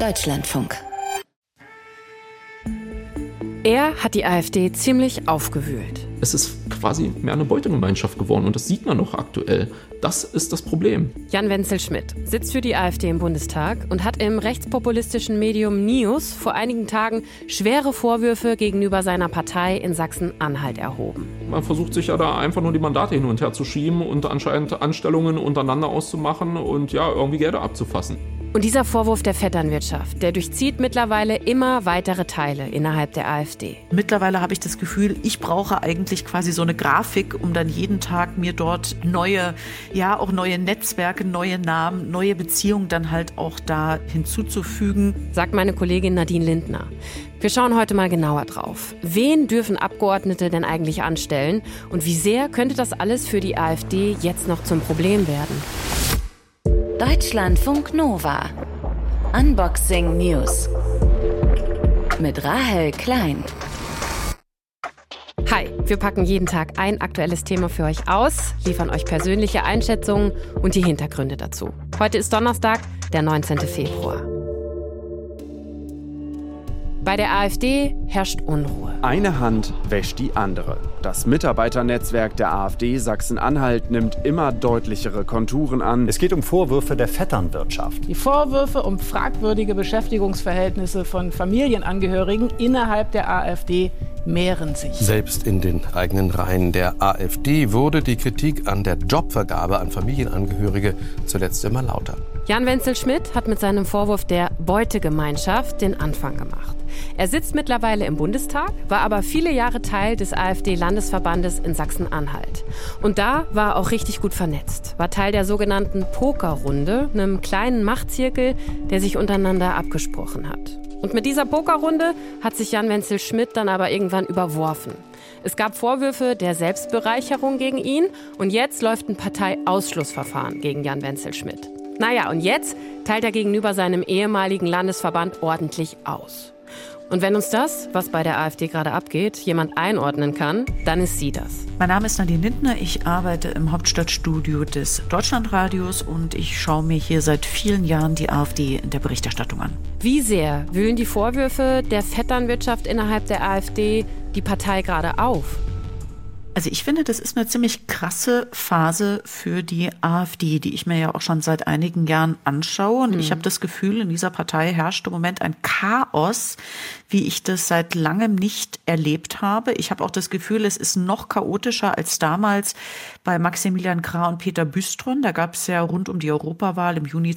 Deutschlandfunk. Er hat die AfD ziemlich aufgewühlt. Es ist quasi mehr eine Beutegemeinschaft geworden und das sieht man noch aktuell. Das ist das Problem. Jan Wenzel-Schmidt sitzt für die AfD im Bundestag und hat im rechtspopulistischen Medium Nius vor einigen Tagen schwere Vorwürfe gegenüber seiner Partei in Sachsen-Anhalt erhoben. Man versucht sich ja da einfach nur die Mandate hin und her zu schieben und anscheinend Anstellungen untereinander auszumachen und ja, irgendwie Gelder abzufassen. Und dieser Vorwurf der Vetternwirtschaft, der durchzieht mittlerweile immer weitere Teile innerhalb der AfD. Mittlerweile habe ich das Gefühl, ich brauche eigentlich quasi so eine Grafik, um dann jeden Tag mir dort neue Netzwerke, neue Namen, neue Beziehungen dann halt auch da hinzuzufügen. Sagt meine Kollegin Nadine Lindner. Wir schauen heute mal genauer drauf. Wen dürfen Abgeordnete denn eigentlich anstellen? Und wie sehr könnte das alles für die AfD jetzt noch zum Problem werden? Deutschlandfunk Nova. Unboxing News. Mit Rahel Klein. Hi, wir packen jeden Tag ein aktuelles Thema für euch aus, liefern euch persönliche Einschätzungen und die Hintergründe dazu. Heute ist Donnerstag, der 19. Februar. Bei der AfD herrscht Unruhe. Eine Hand wäscht die andere. Das Mitarbeiternetzwerk der AfD Sachsen-Anhalt nimmt immer deutlichere Konturen an. Es geht um Vorwürfe der Vetternwirtschaft. Die Vorwürfe um fragwürdige Beschäftigungsverhältnisse von Familienangehörigen innerhalb der AfD mehren sich. Selbst in den eigenen Reihen der AfD wurde die Kritik an der Jobvergabe an Familienangehörige zuletzt immer lauter. Jan Wenzel-Schmidt hat mit seinem Vorwurf der Beutegemeinschaft den Anfang gemacht. Er sitzt mittlerweile im Bundestag, war aber viele Jahre Teil des AfD-Landesverbandes in Sachsen-Anhalt. Und da war er auch richtig gut vernetzt, war Teil der sogenannten Pokerrunde, einem kleinen Machtzirkel, der sich untereinander abgesprochen hat. Und mit dieser Pokerrunde hat sich Jan Wenzel-Schmidt dann aber irgendwann überworfen. Es gab Vorwürfe der Selbstbereicherung gegen ihn und jetzt läuft ein Parteiausschlussverfahren gegen Jan Wenzel-Schmidt. Naja, und jetzt teilt er gegenüber seinem ehemaligen Landesverband ordentlich aus. Und wenn uns das, was bei der AfD gerade abgeht, jemand einordnen kann, dann ist sie das. Mein Name ist Nadine Lindner, ich arbeite im Hauptstadtstudio des Deutschlandradios und ich schaue mir hier seit vielen Jahren die AfD in der Berichterstattung an. Wie sehr wühlen die Vorwürfe der Vetternwirtschaft innerhalb der AfD die Partei gerade auf? Also ich finde, das ist eine ziemlich krasse Phase für die AfD, die ich mir ja auch schon seit einigen Jahren anschaue. Und ich habe das Gefühl, in dieser Partei herrscht im Moment ein Chaos, wie ich das seit langem nicht erlebt habe. Ich habe auch das Gefühl, es ist noch chaotischer als damals bei Maximilian Krah und Peter Büstron. Da gab es ja rund um die Europawahl im Juni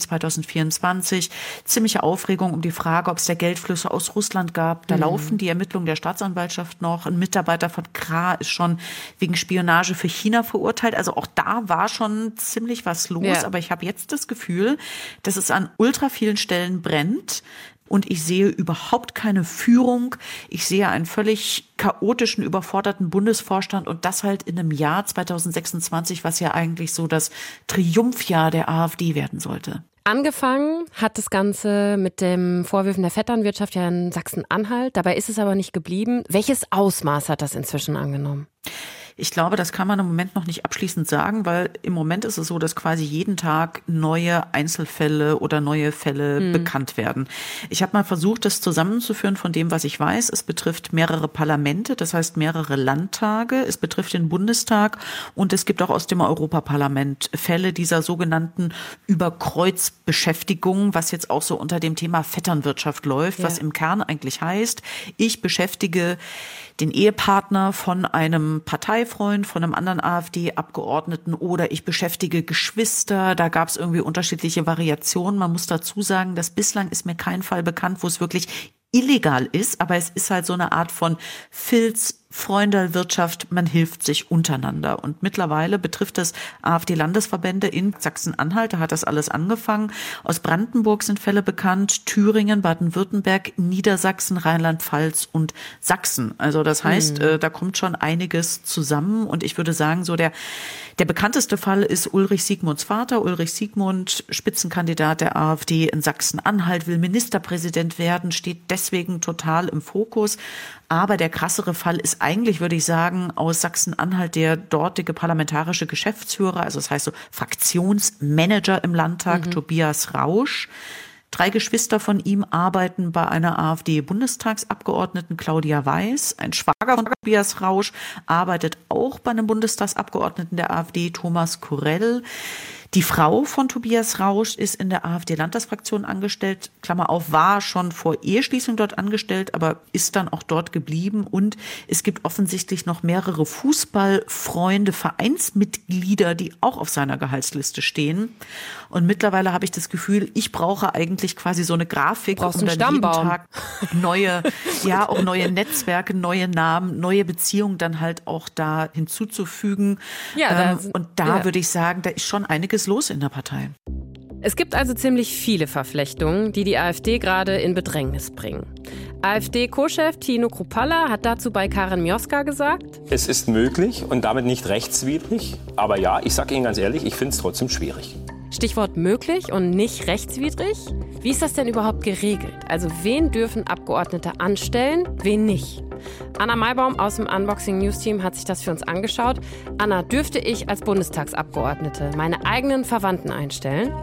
2024 ziemliche Aufregung um die Frage, ob es da Geldflüsse aus Russland gab. Da laufen die Ermittlungen der Staatsanwaltschaft noch. Ein Mitarbeiter von Krah ist schon wegen Spionage für China verurteilt. Also auch da war schon ziemlich was los. Ja. Aber ich habe jetzt das Gefühl, dass es an ultra vielen Stellen brennt. Und ich sehe überhaupt keine Führung. Ich sehe einen völlig chaotischen, überforderten Bundesvorstand und das halt in einem Jahr 2026, was ja eigentlich so das Triumphjahr der AfD werden sollte. Angefangen hat das Ganze mit den Vorwürfen der Vetternwirtschaft ja in Sachsen-Anhalt. Dabei ist es aber nicht geblieben. Welches Ausmaß hat das inzwischen angenommen? Ich glaube, das kann man im Moment noch nicht abschließend sagen, weil im Moment ist es so, dass quasi jeden Tag neue Einzelfälle oder neue Fälle bekannt werden. Ich habe mal versucht, das zusammenzuführen von dem, was ich weiß. Es betrifft mehrere Parlamente, das heißt mehrere Landtage. Es betrifft den Bundestag und es gibt auch aus dem Europaparlament Fälle dieser sogenannten Überkreuzbeschäftigung, was jetzt auch so unter dem Thema Vetternwirtschaft läuft, was im Kern eigentlich heißt, ich beschäftige den Ehepartner von einem Parteifreund, von einem anderen AfD-Abgeordneten oder ich beschäftige Geschwister. Da gab es irgendwie unterschiedliche Variationen. Man muss dazu sagen, dass bislang ist mir kein Fall bekannt, wo es wirklich illegal ist, aber es ist halt so eine Art von Filz, Freundelwirtschaft, man hilft sich untereinander. Und mittlerweile betrifft das AfD-Landesverbände in Sachsen-Anhalt, da hat das alles angefangen. Aus Brandenburg sind Fälle bekannt, Thüringen, Baden-Württemberg, Niedersachsen, Rheinland-Pfalz und Sachsen. Also das heißt, da kommt schon einiges zusammen. Und ich würde sagen, so der bekannteste Fall ist Ulrich Siegmunds Vater. Ulrich Siegmund, Spitzenkandidat der AfD in Sachsen-Anhalt, will Ministerpräsident werden, steht deswegen total im Fokus. Aber der krassere Fall ist eigentlich, würde ich sagen, aus Sachsen-Anhalt der dortige parlamentarische Geschäftsführer, also das heißt so Fraktionsmanager im Landtag, Tobias Rausch. 3 Geschwister von ihm arbeiten bei einer AfD-Bundestagsabgeordneten, Claudia Weiß. Ein Schwager von Tobias Rausch arbeitet auch bei einem Bundestagsabgeordneten der AfD, Thomas Kurell. Die Frau von Tobias Rausch ist in der AfD-Landtagsfraktion angestellt, Klammer auf, war schon vor Eheschließung dort angestellt, aber ist dann auch dort geblieben. Und es gibt offensichtlich noch mehrere Fußballfreunde, Vereinsmitglieder, die auch auf seiner Gehaltsliste stehen. Und mittlerweile habe ich das Gefühl, ich brauche eigentlich quasi so eine Grafik, um dann jeden Tag neue Netzwerke, neue Namen, neue Beziehungen dann halt auch da hinzuzufügen. Ja, würde ich sagen, da ist schon einiges los in der Partei. Es gibt also ziemlich viele Verflechtungen, die AfD gerade in Bedrängnis bringen. AfD-Co-Chef Tino Kruppalla hat dazu bei Karin Mioska gesagt: Es ist möglich und damit nicht rechtswidrig. Aber ja, ich sage Ihnen ganz ehrlich, ich finde es trotzdem schwierig. Stichwort möglich und nicht rechtswidrig. Wie ist das denn überhaupt geregelt? Also wen dürfen Abgeordnete anstellen, wen nicht? Anna Maibaum aus dem Unboxing News Team hat sich das für uns angeschaut. Anna, dürfte ich als Bundestagsabgeordnete meine eigenen Verwandten einstellen?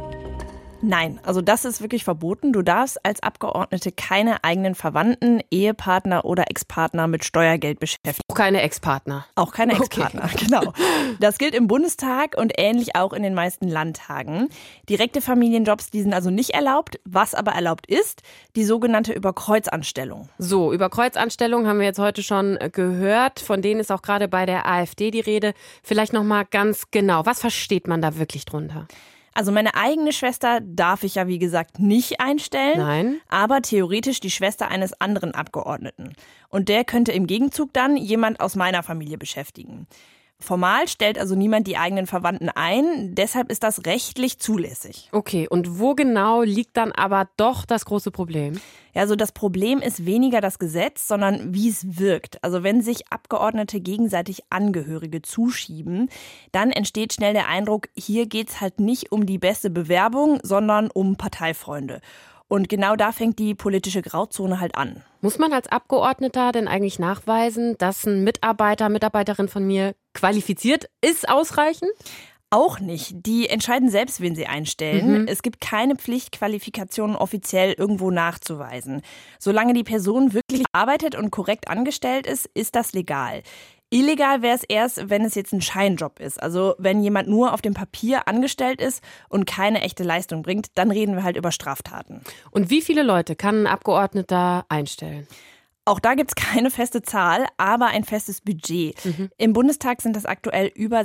Nein, also das ist wirklich verboten. Du darfst als Abgeordnete keine eigenen Verwandten, Ehepartner oder Ex-Partner mit Steuergeld beschäftigen. Auch keine Ex-Partner. Auch keine Ex-Partner, okay. Genau. Das gilt im Bundestag und ähnlich auch in den meisten Landtagen. Direkte Familienjobs, die sind also nicht erlaubt. Was aber erlaubt ist, die sogenannte Überkreuzanstellung. So, Überkreuzanstellung haben wir jetzt heute schon gehört. Von denen ist auch gerade bei der AfD die Rede. Vielleicht noch mal ganz genau, was versteht man da wirklich drunter? Also meine eigene Schwester darf ich ja, wie gesagt, nicht einstellen. Nein. Aber theoretisch die Schwester eines anderen Abgeordneten. Und der könnte im Gegenzug dann jemand aus meiner Familie beschäftigen. Formal stellt also niemand die eigenen Verwandten ein, deshalb ist das rechtlich zulässig. Okay, und wo genau liegt dann aber doch das große Problem? Ja, also das Problem ist weniger das Gesetz, sondern wie es wirkt. Also wenn sich Abgeordnete gegenseitig Angehörige zuschieben, dann entsteht schnell der Eindruck, hier geht's halt nicht um die beste Bewerbung, sondern um Parteifreunde. Und genau da fängt die politische Grauzone halt an. Muss man als Abgeordneter denn eigentlich nachweisen, dass ein Mitarbeiter, Mitarbeiterin von mir qualifiziert ist, ausreichend? Auch nicht. Die entscheiden selbst, wen sie einstellen. Es gibt keine Pflicht, Qualifikationen offiziell irgendwo nachzuweisen. Solange die Person wirklich arbeitet und korrekt angestellt ist, ist das legal. Illegal wäre es erst, wenn es jetzt ein Scheinjob ist. Also wenn jemand nur auf dem Papier angestellt ist und keine echte Leistung bringt, dann reden wir halt über Straftaten. Und wie viele Leute kann ein Abgeordneter einstellen? Auch da gibt's keine feste Zahl, aber ein festes Budget. Im Bundestag sind das aktuell über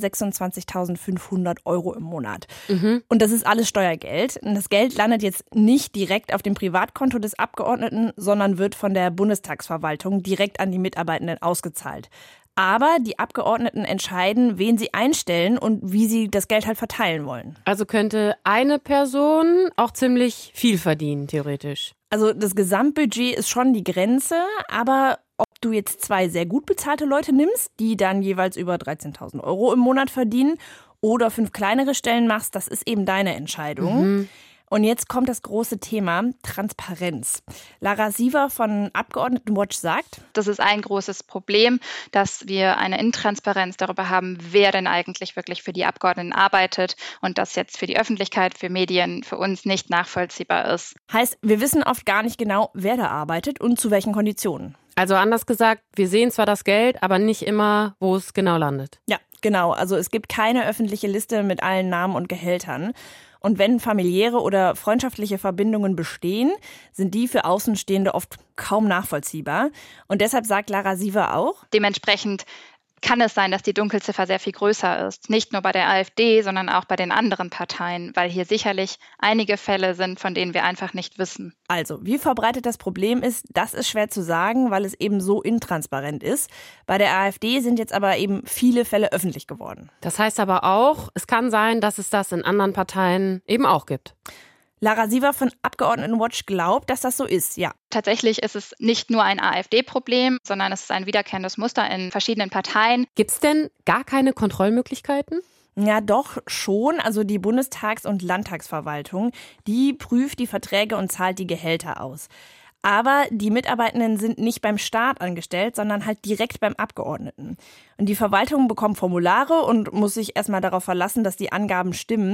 26.500 € im Monat. Und das ist alles Steuergeld. Und das Geld landet jetzt nicht direkt auf dem Privatkonto des Abgeordneten, sondern wird von der Bundestagsverwaltung direkt an die Mitarbeitenden ausgezahlt. Aber die Abgeordneten entscheiden, wen sie einstellen und wie sie das Geld halt verteilen wollen. Also könnte eine Person auch ziemlich viel verdienen, theoretisch. Also das Gesamtbudget ist schon die Grenze, aber ob du jetzt 2 sehr gut bezahlte Leute nimmst, die dann jeweils über 13.000 € im Monat verdienen, oder 5 kleinere Stellen machst, das ist eben deine Entscheidung. Und jetzt kommt das große Thema Transparenz. Lara Siever von Abgeordnetenwatch sagt: Das ist ein großes Problem, dass wir eine Intransparenz darüber haben, wer denn eigentlich wirklich für die Abgeordneten arbeitet und das jetzt für die Öffentlichkeit, für Medien, für uns nicht nachvollziehbar ist. Heißt, wir wissen oft gar nicht genau, wer da arbeitet und zu welchen Konditionen. Also anders gesagt, wir sehen zwar das Geld, aber nicht immer, wo es genau landet. Ja, genau. Also es gibt keine öffentliche Liste mit allen Namen und Gehältern. Und wenn familiäre oder freundschaftliche Verbindungen bestehen, sind die für Außenstehende oft kaum nachvollziehbar. Und deshalb sagt Lara Siever auch: Dementsprechend kann es sein, dass die Dunkelziffer sehr viel größer ist. Nicht nur bei der AfD, sondern auch bei den anderen Parteien, weil hier sicherlich einige Fälle sind, von denen wir einfach nicht wissen. Also, wie verbreitet das Problem ist, das ist schwer zu sagen, weil es eben so intransparent ist. Bei der AfD sind jetzt aber eben viele Fälle öffentlich geworden. Das heißt aber auch, es kann sein, dass es das in anderen Parteien eben auch gibt. Lara Siever von Abgeordnetenwatch glaubt, dass das so ist, ja. Tatsächlich ist es nicht nur ein AfD-Problem, sondern es ist ein wiederkehrendes Muster in verschiedenen Parteien. Gibt es denn gar keine Kontrollmöglichkeiten? Ja, doch schon. Also die Bundestags- und Landtagsverwaltung, die prüft die Verträge und zahlt die Gehälter aus. Aber die Mitarbeitenden sind nicht beim Staat angestellt, sondern halt direkt beim Abgeordneten. Und die Verwaltung bekommt Formulare und muss sich erstmal darauf verlassen, dass die Angaben stimmen.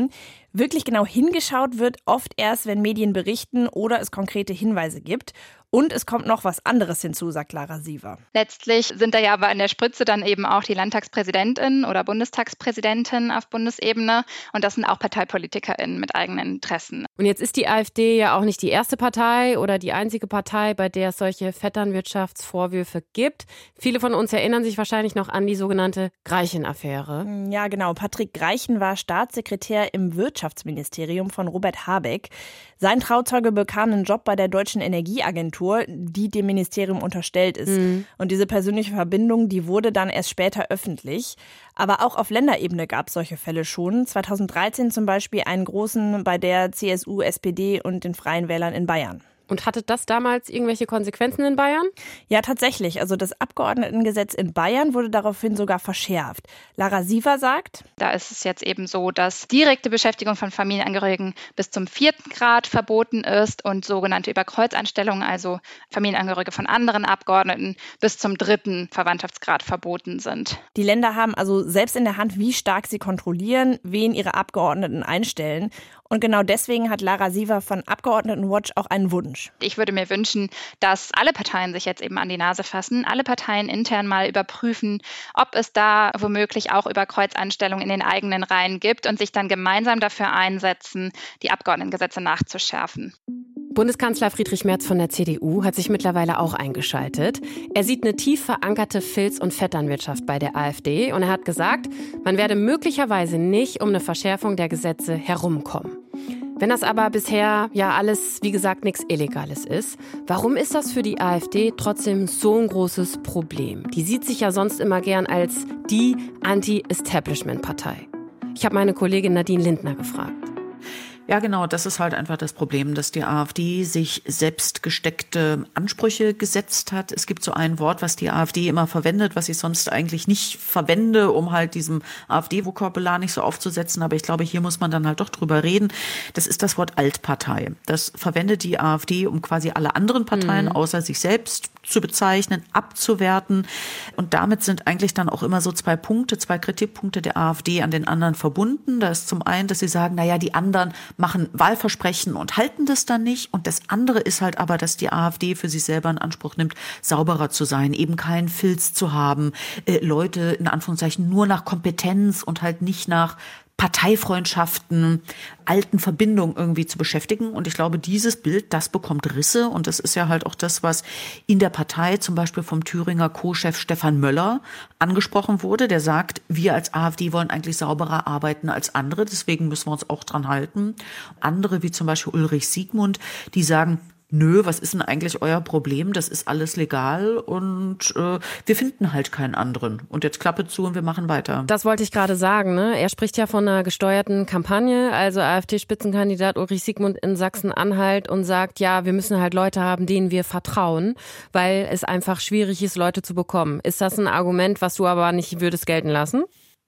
Wirklich genau hingeschaut wird oft erst, wenn Medien berichten oder es konkrete Hinweise gibt. Und es kommt noch was anderes hinzu, sagt Lara Siever. Letztlich sind da ja aber an der Spitze dann eben auch die Landtagspräsidentin oder Bundestagspräsidentin auf Bundesebene. Und das sind auch ParteipolitikerInnen mit eigenen Interessen. Und jetzt ist die AfD ja auch nicht die erste Partei oder die einzige Partei, bei der es solche Vetternwirtschaftsvorwürfe gibt. Viele von uns erinnern sich wahrscheinlich noch an die sogenannte Greichen-Affäre. Ja, genau. Patrick Greichen war Staatssekretär im Wirtschaftsministerium von Robert Habeck. Sein Trauzeuge bekam einen Job bei der Deutschen Energieagentur, die dem Ministerium unterstellt ist. Und diese persönliche Verbindung, die wurde dann erst später öffentlich. Aber auch auf Länderebene gab es solche Fälle schon. 2013 zum Beispiel einen großen bei der CSU, SPD und den Freien Wählern in Bayern. Und hatte das damals irgendwelche Konsequenzen in Bayern? Ja, tatsächlich. Also das Abgeordnetengesetz in Bayern wurde daraufhin sogar verschärft. Lara Siever sagt: Da ist es jetzt eben so, dass direkte Beschäftigung von Familienangehörigen bis zum 4. Grad verboten ist und sogenannte Überkreuzanstellungen, also Familienangehörige von anderen Abgeordneten, bis zum 3. Verwandtschaftsgrad verboten sind. Die Länder haben also selbst in der Hand, wie stark sie kontrollieren, wen ihre Abgeordneten einstellen. Und genau deswegen hat Lara Siever von Abgeordnetenwatch auch einen Wunsch. Ich würde mir wünschen, dass alle Parteien sich jetzt eben an die Nase fassen, alle Parteien intern mal überprüfen, ob es da womöglich auch Überkreuzanstellungen in den eigenen Reihen gibt und sich dann gemeinsam dafür einsetzen, die Abgeordnetengesetze nachzuschärfen. Bundeskanzler Friedrich Merz von der CDU hat sich mittlerweile auch eingeschaltet. Er sieht eine tief verankerte Filz- und Vetternwirtschaft bei der AfD und er hat gesagt, man werde möglicherweise nicht um eine Verschärfung der Gesetze herumkommen. Wenn das aber bisher ja alles, wie gesagt, nichts Illegales ist, warum ist das für die AfD trotzdem so ein großes Problem? Die sieht sich ja sonst immer gern als die Anti-Establishment-Partei. Ich habe meine Kollegin Nadine Lindner gefragt. Ja, genau, das ist halt einfach das Problem, dass die AfD sich selbst gesteckte Ansprüche gesetzt hat. Es gibt so ein Wort, was die AfD immer verwendet, was ich sonst eigentlich nicht verwende, um halt diesem AfD-Vokabular nicht so aufzusetzen. Aber ich glaube, hier muss man dann halt doch drüber reden. Das ist das Wort Altpartei. Das verwendet die AfD, um quasi alle anderen Parteien außer sich selbst zu bezeichnen, abzuwerten. Und damit sind eigentlich dann auch immer so zwei Kritikpunkte der AfD an den anderen verbunden. Da ist zum einen, dass sie sagen, naja, die anderen machen Wahlversprechen und halten das dann nicht. Und das andere ist halt aber, dass die AfD für sich selber in Anspruch nimmt, sauberer zu sein, eben keinen Filz zu haben, Leute in Anführungszeichen nur nach Kompetenz und halt nicht nach Parteifreundschaften, alten Verbindungen irgendwie zu beschäftigen. Und ich glaube, dieses Bild, das bekommt Risse. Und das ist ja halt auch das, was in der Partei zum Beispiel vom Thüringer Co-Chef Stefan Möller angesprochen wurde. Der sagt, wir als AfD wollen eigentlich sauberer arbeiten als andere. Deswegen müssen wir uns auch dran halten. Andere, wie zum Beispiel Ulrich Siegmund, die sagen, nö, was ist denn eigentlich euer Problem? Das ist alles legal und wir finden halt keinen anderen. Und jetzt Klappe zu und wir machen weiter. Das wollte ich gerade sagen, ne? Er spricht ja von einer gesteuerten Kampagne, also AfD-Spitzenkandidat Ulrich Siegmund in Sachsen-Anhalt und sagt, ja, wir müssen halt Leute haben, denen wir vertrauen, weil es einfach schwierig ist, Leute zu bekommen. Ist das ein Argument, was du aber nicht würdest gelten lassen?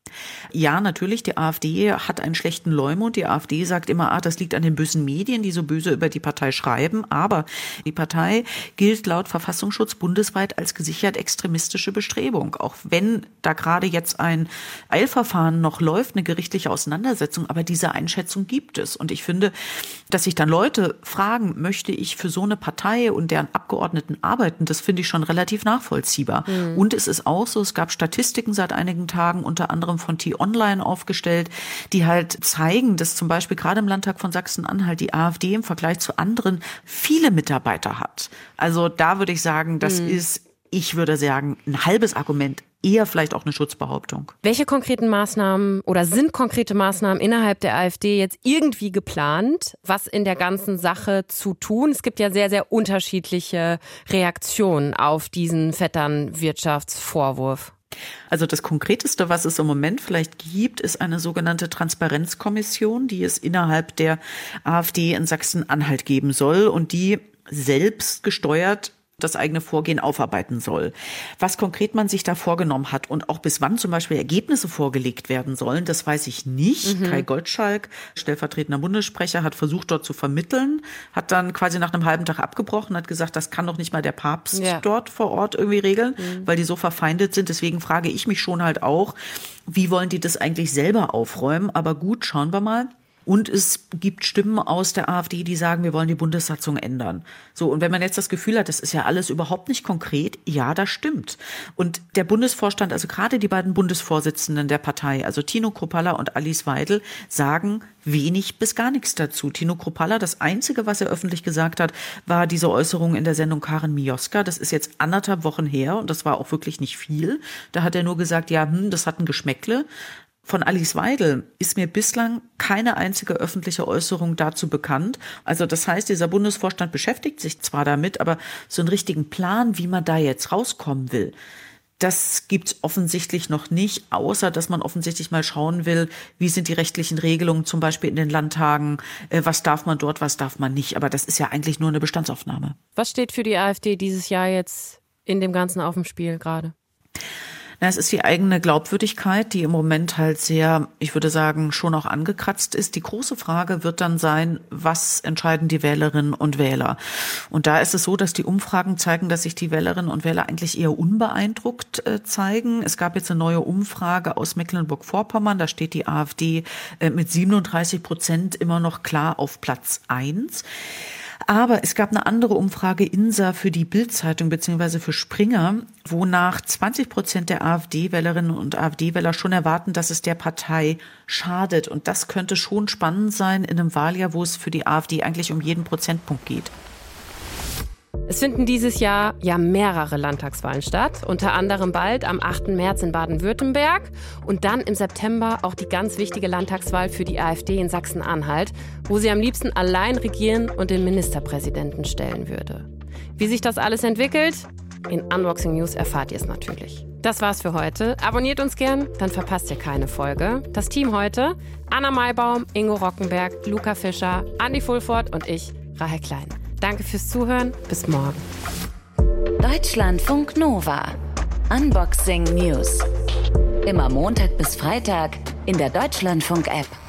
Ja, natürlich, die AfD hat einen schlechten Leumund. Die AfD sagt immer, das liegt an den bösen Medien, die so böse über die Partei schreiben. Aber die Partei gilt laut Verfassungsschutz bundesweit als gesichert extremistische Bestrebung. Auch wenn da gerade jetzt ein Eilverfahren noch läuft, eine gerichtliche Auseinandersetzung. Aber diese Einschätzung gibt es. Und ich finde, dass sich dann Leute fragen, möchte ich für so eine Partei und deren Abgeordneten arbeiten, das finde ich schon relativ nachvollziehbar. Und es ist auch so, es gab Statistiken seit einigen Tagen, unter anderem von T-Online aufgestellt, die halt zeigen, dass zum Beispiel gerade im Landtag von Sachsen-Anhalt die AfD im Vergleich zu anderen viele Mitarbeiter hat. Also da würde ich sagen, das ist, ich würde sagen, ein halbes Argument, eher vielleicht auch eine Schutzbehauptung. Welche konkreten Maßnahmen oder sind konkrete Maßnahmen innerhalb der AfD jetzt irgendwie geplant, was in der ganzen Sache zu tun? Es gibt ja sehr, sehr unterschiedliche Reaktionen auf diesen Vetternwirtschaftsvorwurf. Also das Konkreteste, was es im Moment vielleicht gibt, ist eine sogenannte Transparenzkommission, die es innerhalb der AfD in Sachsen-Anhalt geben soll und die selbst gesteuert das eigene Vorgehen aufarbeiten soll. Was konkret man sich da vorgenommen hat und auch bis wann zum Beispiel Ergebnisse vorgelegt werden sollen, das weiß ich nicht. Kai Gottschalk, stellvertretender Bundessprecher, hat versucht, dort zu vermitteln, hat dann quasi nach einem halben Tag abgebrochen, hat gesagt, das kann doch nicht mal der Papst dort vor Ort irgendwie regeln, weil die so verfeindet sind. Deswegen frage ich mich schon halt auch, wie wollen die das eigentlich selber aufräumen? Aber gut, schauen wir mal. Und es gibt Stimmen aus der AfD, die sagen, wir wollen die Bundessatzung ändern. So, und wenn man jetzt das Gefühl hat, das ist ja alles überhaupt nicht konkret, ja, das stimmt. Und der Bundesvorstand, also gerade die beiden Bundesvorsitzenden der Partei, also Tino Kruppalla und Alice Weidel, sagen wenig bis gar nichts dazu. Tino Kruppalla, das Einzige, was er öffentlich gesagt hat, war diese Äußerung in der Sendung Karin Mioska. Das ist jetzt 1,5 Wochen her und das war auch wirklich nicht viel. Da hat er nur gesagt, ja, das hat ein Geschmäckle. Von Alice Weidel ist mir bislang keine einzige öffentliche Äußerung dazu bekannt. Also das heißt, dieser Bundesvorstand beschäftigt sich zwar damit, aber so einen richtigen Plan, wie man da jetzt rauskommen will, das gibt's offensichtlich noch nicht, außer dass man offensichtlich mal schauen will, wie sind die rechtlichen Regelungen zum Beispiel in den Landtagen, was darf man dort, was darf man nicht. Aber das ist ja eigentlich nur eine Bestandsaufnahme. Was steht für die AfD dieses Jahr jetzt in dem Ganzen auf dem Spiel gerade? Na, es ist die eigene Glaubwürdigkeit, die im Moment halt sehr, ich würde sagen, schon auch angekratzt ist. Die große Frage wird dann sein, was entscheiden die Wählerinnen und Wähler? Und da ist es so, dass die Umfragen zeigen, dass sich die Wählerinnen und Wähler eigentlich eher unbeeindruckt zeigen. Es gab jetzt eine neue Umfrage aus Mecklenburg-Vorpommern. Da steht die AfD mit 37% immer noch klar auf Platz 1. Aber es gab eine andere Umfrage INSA für die Bild-Zeitung bzw. für Springer, wonach 20% der AfD-Wählerinnen und AfD-Wähler schon erwarten, dass es der Partei schadet. Und das könnte schon spannend sein in einem Wahljahr, wo es für die AfD eigentlich um jeden Prozentpunkt geht. Es finden dieses Jahr ja mehrere Landtagswahlen statt, unter anderem bald am 8. März in Baden-Württemberg und dann im September auch die ganz wichtige Landtagswahl für die AfD in Sachsen-Anhalt, wo sie am liebsten allein regieren und den Ministerpräsidenten stellen würde. Wie sich das alles entwickelt? In Unboxing News erfahrt ihr es natürlich. Das war's für heute. Abonniert uns gern, dann verpasst ihr keine Folge. Das Team heute: Anna Maibaum, Ingo Rockenberg, Luca Fischer, Andi Fulford und ich, Rahel Klein. Danke fürs Zuhören. Bis morgen. Deutschlandfunk Nova. Unboxing News. Immer Montag bis Freitag in der Deutschlandfunk-App.